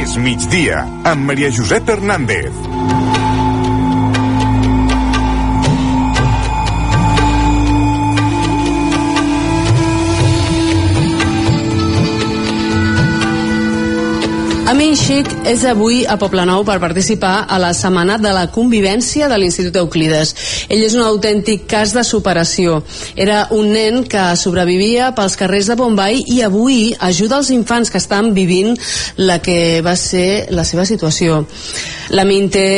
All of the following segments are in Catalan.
És migdia, amb Maria Josep Hernández. Amin Xic és avui a Poblenou per participar a la Setmana de la Convivència de l'Institut Euclides. Ell és un autèntic cas de superació. Era un nen que sobrevivia pels carrers de Bombai i avui ajuda els infants que estan vivint la que va ser la seva situació. L'Amin té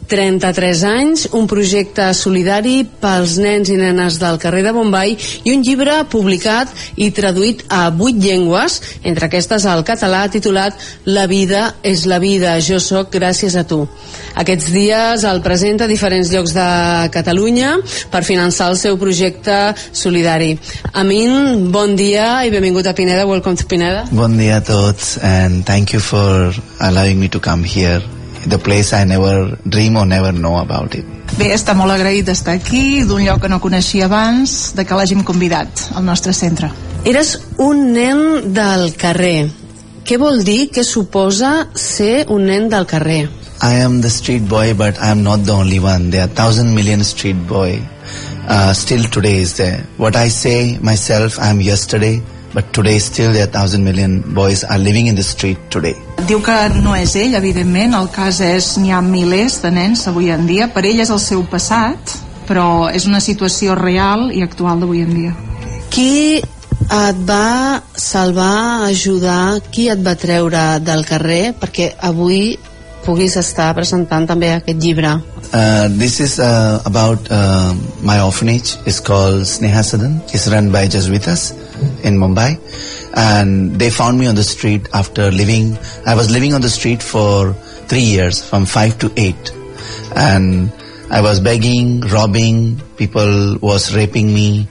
33 anys, un projecte solidari pels nens i nenes del carrer de Bombai i un llibre publicat i traduït a 8 llengües, entre aquestes el català, titulat La vida és la vida, jo sóc gràcies a tu. Aquests dies el presenta a diferents llocs de Catalunya per finançar el seu projecte solidari. Amin, bon dia i benvingut a Pineda. Welcome to Pineda. Bon dia a tots and thank you for allowing me to come here. The place I never dream or never know about it. Bé, està molt agraït d'estar aquí, d'un lloc que no coneixia abans, de que l'hàgim convidat al nostre centre. Eres un nen del carrer. Què vol dir, què suposa ser un nen del carrer? I am the street boy, but I am not the only one. There are 1,000 million street boy. Still today is there. What I say myself, I am yesterday, but today still there are 1,000 million boys are living in the street today. Diu que no és ell, evidentment, el cas és, n'hi ha milers de nens avui en dia, per ell és el seu passat, però és una situació real i actual d'avui en dia. Qui et va salvar, ajudar, qui et va treure del carrer perquè avui puguis estar presentant també aquest llibre? This is about my orphanage. It's called Sneha Sadan. It's run by Jesuitas in Mumbai, and they found me on the street after I was living on the street for 3 years, from 5 to 8, and I was begging, robbing, people was raping me,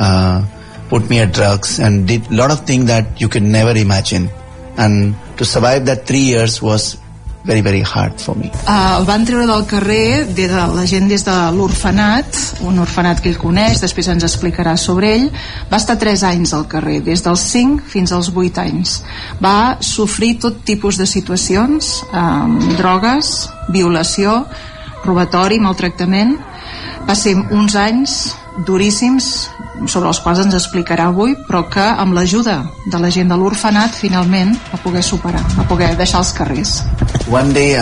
put me at drugs and did a lot of things that you could never imagine, and to survive that 3 years was very, very hard for me. El van treure del carrer la gent des de l'orfenat, un orfenat que ell coneix, després ens explicarà sobre ell. Va estar 3 anys al carrer, des dels 5 fins als 8 anys. Va sofrir tot tipus de situacions, drogues, violació, robatori, maltractament. Va ser uns anys duríssims, sobre els quals ens explicarà avui, però que amb l'ajuda de la gent de l'orfenat finalment va poder superar, va poder deixar els carrers. One day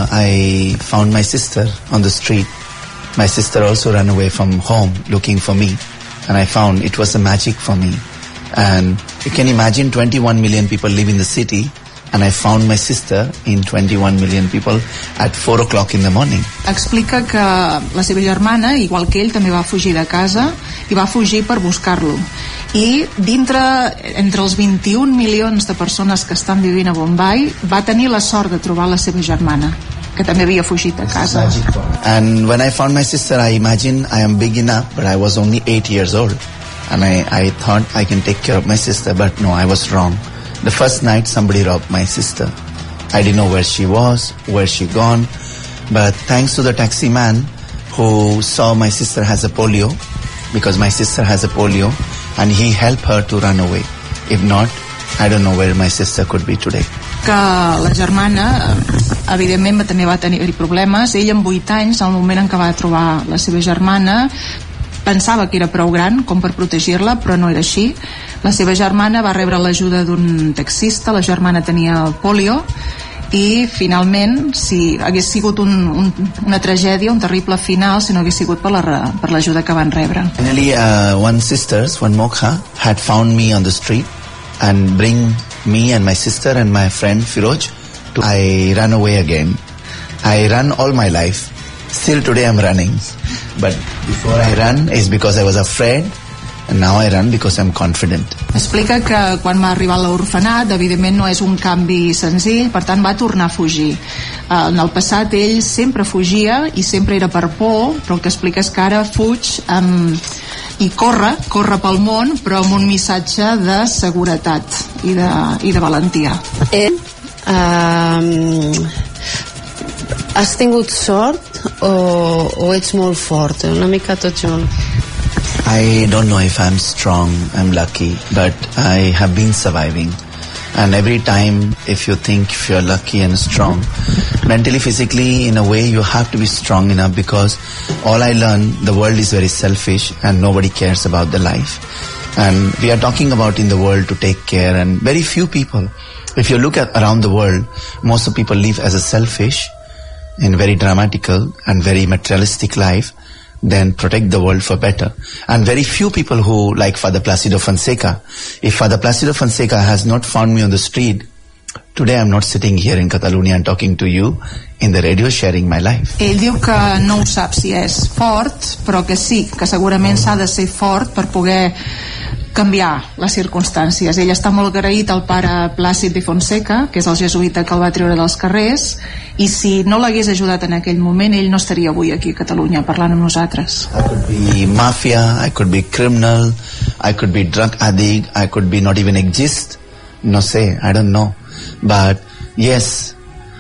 I found my sister on the street. My sister also ran away from home looking for me, and I found it was a magic for me. And you can imagine 21 million people live in the city, and I found my sister in 21 million people at 4 o'clock in the morning. Explica que la seva germana, igual que ell, també va fugir de casa i va fugir per buscar-lo. I entre els 21 milions de persones que estan vivint a Bombai, va tenir la sort de trobar la seva germana, que també havia fugit de casa. And when I found my sister, I imagined I am big enough, but I was only 8 years old. And I thought I can take care of my sister, but no, I was wrong. The first night somebody robbed my sister. I didn't know where she was, where she gone, but thanks to the taxi man who saw my sister has a polio, because my sister has a polio, and he helped her to run away. If not, I don't know where my sister could be today. Que la germana, evidentment, també va tenir problemes. Ell amb 8 anys, al moment en què va trobar la seva germana, pensava que era prou gran com per protegir-la, però no era així. La seva germana va rebre l'ajuda d'un taxista, la germana tenia el polio, i finalment, si hagués sigut una tragèdia, un terrible final, si no hagués sigut per l'ajuda que van rebre. Finally, one Mokha, had found me on the street and bring me and my sister and my friend Firoj. I ran away again. I ran all my life. Still today I'm running. But before I ran is because I was afraid, and now I run because I'm confident. Explica que quan va arribar a l'orfenat, evidentment no és un canvi senzill, per tant va tornar a fugir. En el passat ell sempre fugia i sempre era per por, però el que explica és que ara fuig i corre pel món, però amb un missatge de seguretat i de valentia. Has tingut sort o ets molt fort? Una mica tot junt. I don't know if I'm strong, I'm lucky, but I have been surviving. And every time, if you think if you're lucky and strong, mentally, physically, in a way, you have to be strong enough, because all I learned, the world is very selfish and nobody cares about the life. And we are talking about in the world to take care, and very few people, if you look at around the world, most of people live as a selfish, in very dramatical and very materialistic life, then protect the world for better. And very few people who, like Father Placido Fonseca, if Father Placido Fonseca has not found me on the street, today I'm not sitting here in Catalonia and talking to you in the radio sharing my life. Ell diu que no ho sap si és fort, però que sí, que segurament s'ha de ser fort per poder canviar les circumstàncies. Ell està molt agraït al pare Plàcid de Fonseca, que és el jesuïta que el va treure dels carrers, i si no l'hagués ajudat en aquell moment, ell no estaria avui aquí a Catalunya parlant amb nosaltres. I could be mafia, I could be criminal, I could be drug addict, I could be not even exist. No sé, I don't know. But yes,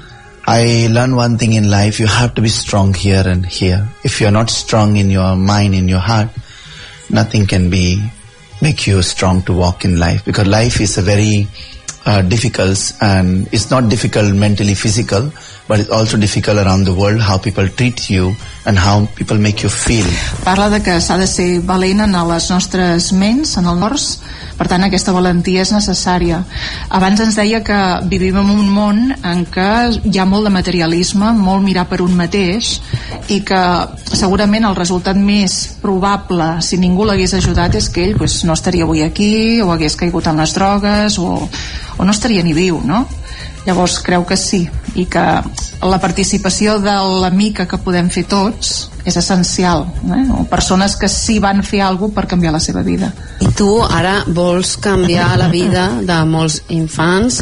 I learned one thing in life: you have to be strong here and here. If you're not strong in your mind, in your heart, nothing can make you strong to walk in life, because life is a very difficult, and it's not difficult mentally, physical, but it's also difficult around the world, how people treat you and how people make you feel. Parla de que s'ha de ser valent en les nostres ments, en el nors, per tant aquesta valentia és necessària. Abans ens deia que vivim en un món en què hi ha molt de materialisme, molt mirar per un mateix, i que segurament el resultat més probable, si ningú l'hagués ajudat, és que ell no estaria avui aquí, o hagués caigut en les drogues, o no estaria ni viu, no? Llavors creu que sí, i que la participació de la mica que podem fer tots és essencial, o persones que sí van fer alguna cosa per canviar la seva vida. I tu ara vols canviar la vida de molts infants.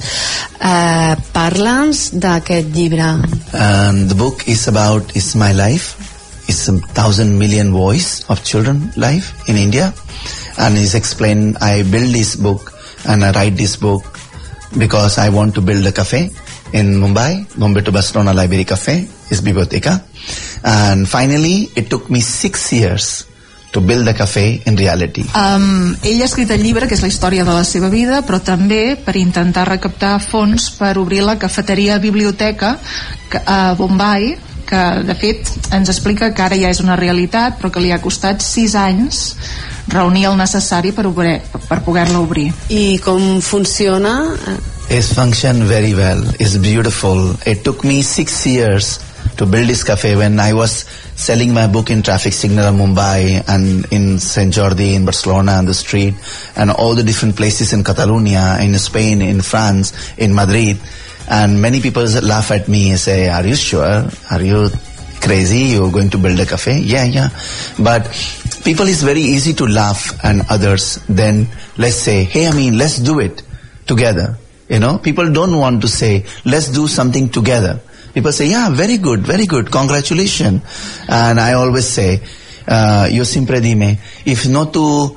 Parla'ns d'aquest llibre. The book is my life. It's 1,000 million voice of children life in India, and is explained. I build this book and I write this book because I want to build a cafe in Mumbai to Barcelona Library Cafe, is Biblioteca. And finally, it took me 6 years to build the cafe in reality. Ell ha escrit el llibre, que és la història de la seva vida, però també per intentar recaptar fons per obrir la cafeteria biblioteca a Bombay, que de fet ens explica que ara ja és una realitat, però que li ha costat 6 anys reunir el necessari per poder-la obrir. I com funciona? It functions very well. It's beautiful. It took me 6 years to build this cafe. When I was selling my book in traffic signal in Mumbai and in Sant Jordi, in Barcelona, on the street, and all the different places in Catalonia, in Spain, in France, in Madrid, and many people laugh at me and say, "Are you sure? Are you crazy? You're going to build a cafe?" Yeah. But people, is very easy to laugh, and others then let's say, "Hey, let's do it together." People don't want to say, "Let's do something together." People say, "Yeah, very good, congratulations." And I always say, yo siempre dime, if not to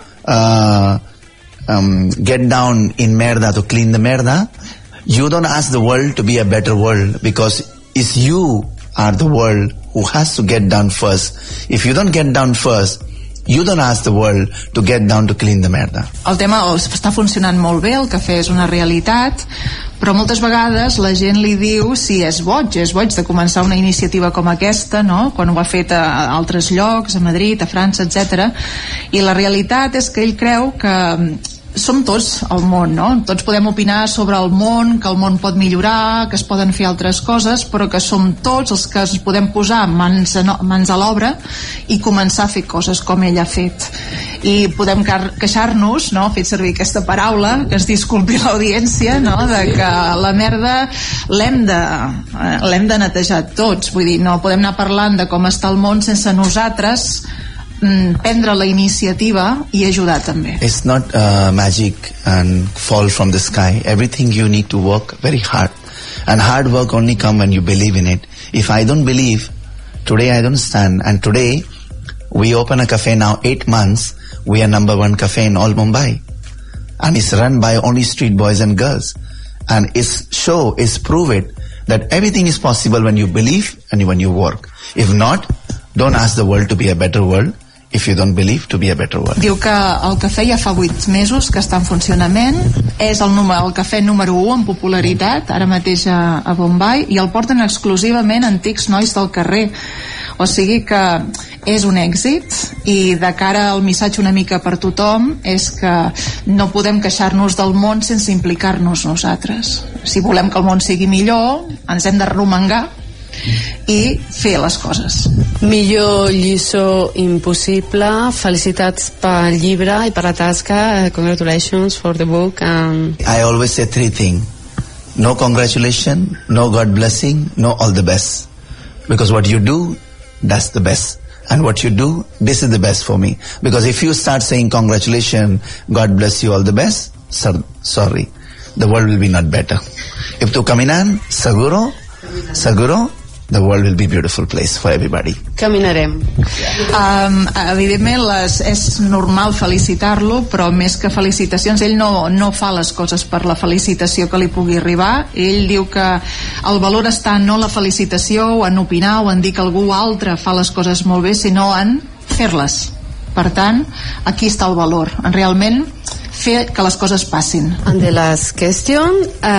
get down in merda to clean the merda, you don't ask the world to be a better world, because it's you are the world who has to get down first. If you don't get down first, you don't ask the world to get down to clean the merda. El tema està funcionant molt bé, el cafè és una realitat, però moltes vegades la gent li diu si és boig de començar una iniciativa com aquesta, no? Quan ho ha fet a altres llocs, a Madrid, a França, etc. I la realitat és que ell creu que som tots al món, no? Tots podem opinar sobre el món, que el món pot millorar, que es poden fer altres coses, però que som tots els que ens podem posar mans a l'obra i començar a fer coses com ell ha fet. I podem queixar-nos, no? Ha fet servir aquesta paraula, que es disculpi l'audiència, no? De que la merda l'hem de netejar tots. Vull dir, no podem anar parlant de com està el món sense nosaltres prendre la iniciativa i ajudar també. It's not magic and fall from the sky. Everything you need to work very hard, and hard work only come when you believe in it. If I don't believe, today I don't stand. And today we open a cafe now 8 months. We are #1 cafe in all Mumbai, and it's run by only street boys and girls. And it's prove it that everything is possible when you believe and when you work. If not, don't ask the world to be a better world. if you don't believe, to be a better world. Diu que el cafè ja fa 8 mesos que està en funcionament, és el cafè número 1 en popularitat ara mateix a Bombay, i el porten exclusivament antics nois del carrer, o sigui que és un èxit. I de cara al missatge una mica per tothom és que no podem queixar-nos del món sense implicar-nos nosaltres. Si volem que el món sigui millor, ens hem de romangar i fer les coses. Millor lliçó impossible. Felicitats pel llibre i per la tasca. Congratulations for the book. I always say 3 things. No congratulations, no God blessing, no all the best. Because what you do, that's the best. And what you do, this is the best for me. Because if you start saying congratulations, God bless you, all the best, sorry, the world will be not better. If tu caminan, seguro, the world will be a beautiful place for everybody. Caminarem. Evidentment és normal felicitar-lo, però més que felicitacions, ell no fa les coses per la felicitació que li pugui arribar. Ell diu que el valor està no en la felicitació o en opinar o en dir que algú altre fa les coses molt bé, sinó en fer-les. Per tant, aquí està el valor, en realment fer que les coses passin. And the last question,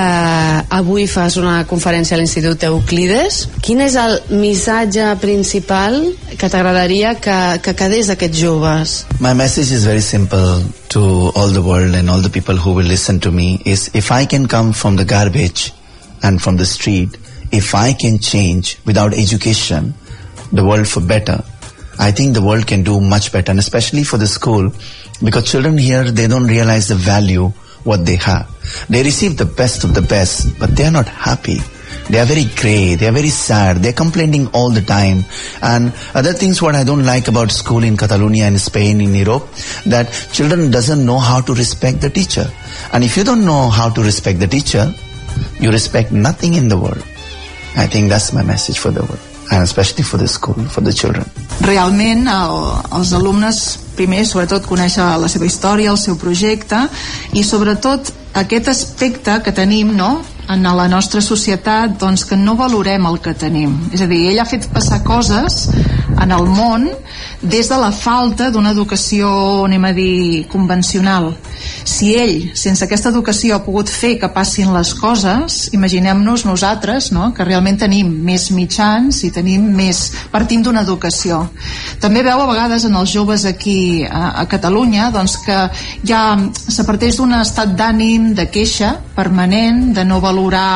avui fas una conferència a l'Institut Euclides. Quin és el missatge principal que t'agradaria que quedés d'aquests joves? My message is very simple to all the world and all the people who will listen to me, is if I can come from the garbage and from the street, if I can change without education the world for better, I think the world can do much better, and especially for the school, because children here, they don't realize the value what they have. They receive the best of the best, but they are not happy. They are very grey, they are very sad, they are complaining all the time. And other things what I don't like about school in Catalonia and Spain, in Europe, that children doesn't know how to respect the teacher. And if you don't know how to respect the teacher, you respect nothing in the world. I think that's my message for the world, and especially for the school, for the children. Realment els alumnes primer sobretot conèixer la seva història, el seu projecte, i sobretot aquest aspecte que tenim, no?, en la nostra societat, doncs que no valorem el que tenim. És a dir, ell ha fet passar coses en el món des de la falta d'una educació, anem a dir, convencional. Si ell, sense aquesta educació, ha pogut fer que passin les coses, imaginem-nos nosaltres, no?, que realment tenim més mitjans i tenim més, partim d'una educació. També veu a vegades en els joves aquí a Catalunya, doncs que ja se parteix d'un estat d'ànim de queixa permanent, de no valorar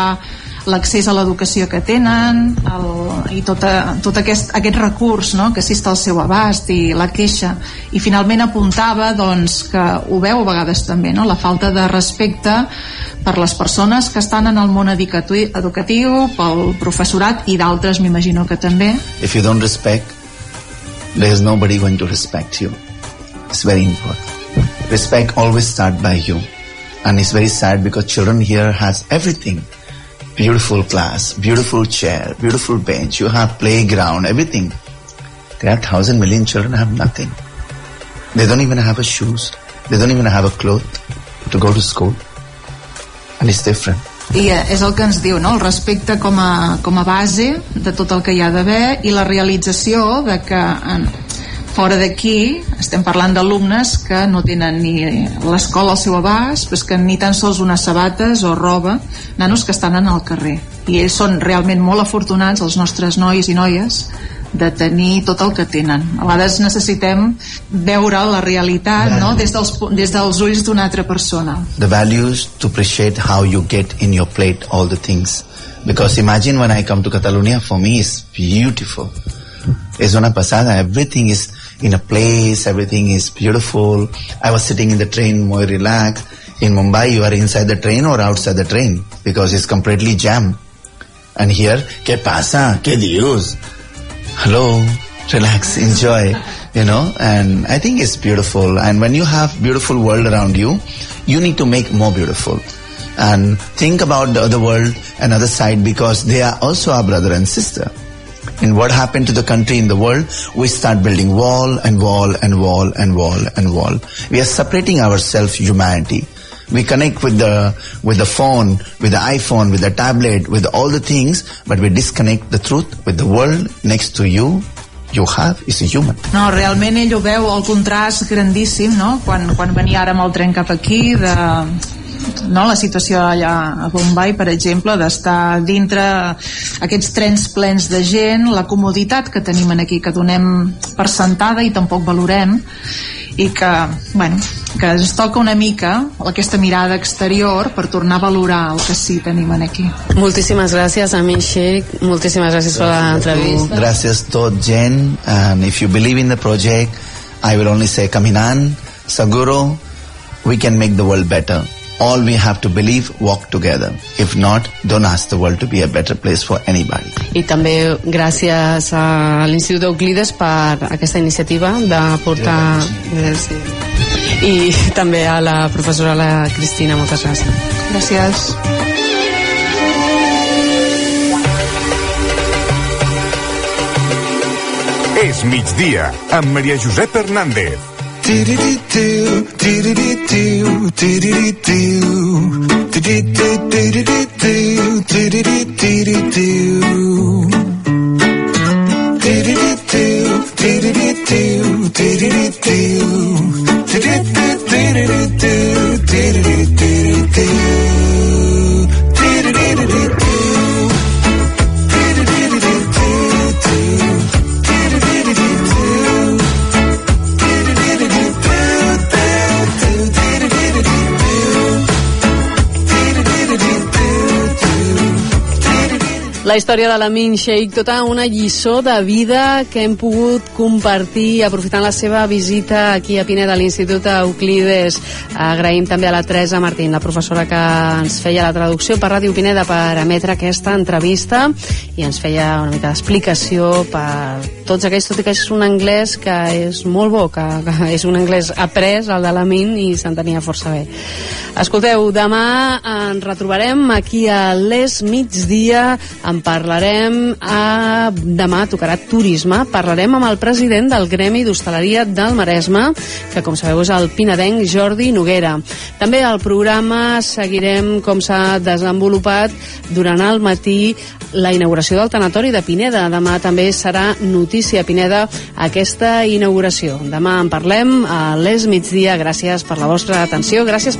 l'accés a l'educació que tenen i tot aquest recurs, no?, que sí està al seu abast, i la queixa. I finalment apuntava, doncs, que ho veu a vegades també, no?, la falta de respecte per les persones que estan en el món educatiu, pel professorat i d'altres, m'imagino que també. If you don't respect, there is nobody going to respect you. It's very important. Respect always starts by you. And it's very sad because children here has everything. Beautiful class, beautiful chair, beautiful bench, you have playground, everything. There are 1,000 million children who have nothing. They don't even have a shoes. They don't even have a cloth to go to school. And it's different. I és el que ens diu, no?, el respecte com a base de tot el que hi ha d'haver, i la realització de que fora d'aquí estem parlant d'alumnes que no tenen ni l'escola al seu abast, però és que ni tan sols unes sabates o roba, nanos que estan en el carrer. I ells són realment molt afortunats, els nostres nois i noies, de tenir tot el que tenen. A vegades necessitem veure la realitat, no?, des dels ulls d'una altra persona. The values to appreciate how you get in your plate all the things. Because imagine when I come to Catalonia, for me it's beautiful. Es una pasada. Everything is in a place, everything is beautiful. I was sitting in the train more relaxed. In Mumbai, you are inside the train or outside the train because it's completely jammed. And here, ¿qué pasa? ¿Qué Dios? Hello, relax, enjoy, you know. And I think it's beautiful. And when you have beautiful world around you, you need to make more beautiful. And think about the other world, another side, because they are also our brother and sister. And what happened to the country in the world? We start building wall and wall and wall and wall and wall. We are separating ourselves, humanity. We connect with the phone, with the iPhone, with the tablet, with all the things, but we disconnect the truth with the world next to you you have is a human. No, realment ell ho veu, el contrast grandíssim, no? Quan venia ara amb el tren cap aquí, no, la situació allà a Bombay, per exemple, d'estar dintre aquests trens plens de gent, la comoditat que tenim aquí, que donem per sentada i tampoc valorem, i que, bueno, que ens toca una mica aquesta mirada exterior per tornar a valorar el que sí tenim aquí. Moltíssimes gràcies, Amin Sheikh, moltíssimes gràcies per l'entrevista. Gràcies tot, Jen, and if you believe in the project, I will only say Kaminan, Saguro, we can make the world better. All we have to believe, walk together. If not, don't ask the world to be a better place for anybody. I també gràcies a l'Institut Euclides per aquesta iniciativa de portar... I també a la professora la Cristina, moltes gràcies. Gràcies. És migdia amb Maria Josep Hernández. La història de l'Amin Sheikh, tota una lliçó de vida que hem pogut compartir aprofitant la seva visita aquí a Pineda, a l'Institut Euclides. Agraïm també a la Teresa Martín, la professora que ens feia la traducció per Ràdio Pineda per emetre aquesta entrevista i ens feia una mica d'explicació per tots aquells, tot i que és un anglès que és molt bo, que és un anglès après, el de l'Amin, i s'entenia força bé. Escolteu, demà ens retrobarem aquí a l'Es Migdia, en parlarem demà tocarà turisme, parlarem amb el president del Gremi d'Hostaleria del Maresme, que com sabeu és el pinedenc Jordi Noguera. També al programa seguirem com s'ha desenvolupat durant el matí la inauguració del tanatori de Pineda. Demà també serà notícia a Pineda aquesta inauguració. Demà en parlem a l'Es Migdia. Gràcies per la vostra atenció, gràcies per